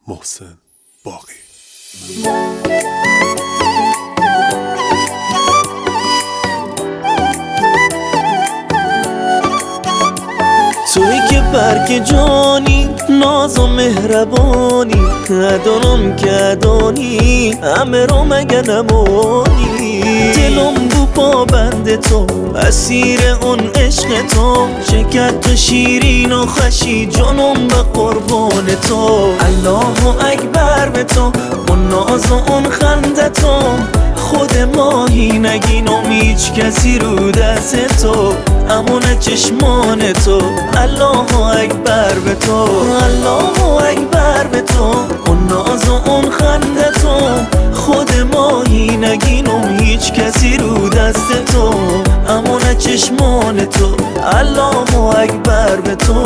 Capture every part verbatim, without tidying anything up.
محسن باقی. توی که برگ جانی، ناز و مهربانی، ادانم که ادانی، همه رو مگه نمانی. دلم بو پابند تو، اسیر اون عشق تو، شکر تو شیرین و خشی، جانم به قربان تو. الله اکبر به تو، اون ناز و اون خنده تو، خود ماهی نگینم هیچ کسی رو دست تو، امون چشمان تو. الله اکبر به تو، الله اکبر به تو، اون ناز و اون خنده تو، خود ماهی نگینم هیچ کسی رو دست تو، امون چشمان تو. الله اکبر به تو.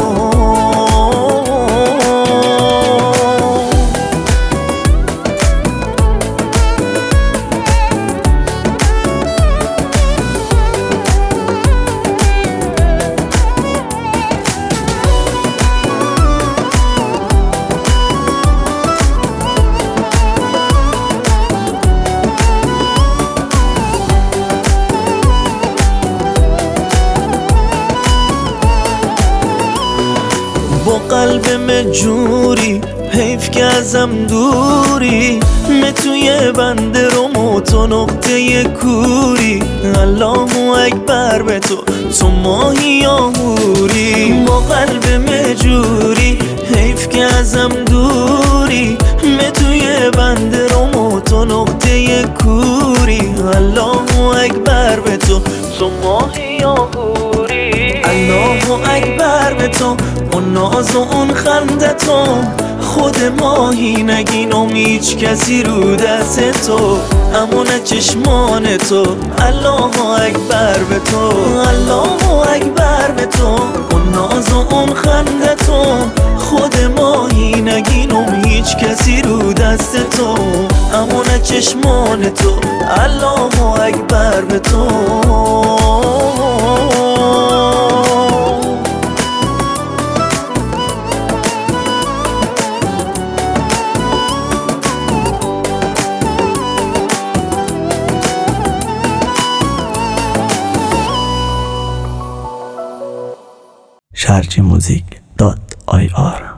با قلب مجوری، حیف که ازم دوری، می توی بنده رو تو نقطه کوری. الله اکبر به تو، تو ماهی آهوری. با قلب مجوری، حیف که ازم دوری، می توی بنده رو تو نقطه کوری. الله اکبر به تو، تو ماهی آهوری. الله اکبر به تو، اون ناز و اون خنده تو، خود ماهی نگینم هیچ کسی رو دست تو، امون چشمان تو. الله اکبر به تو، الله اکبر به تو، اون ناز و اون خنده تو، خود ماهی نگینم هیچ کسی رو دست تو، امون چشمان تو. الله اکبر به تو. شرجی موزیک دات آی آر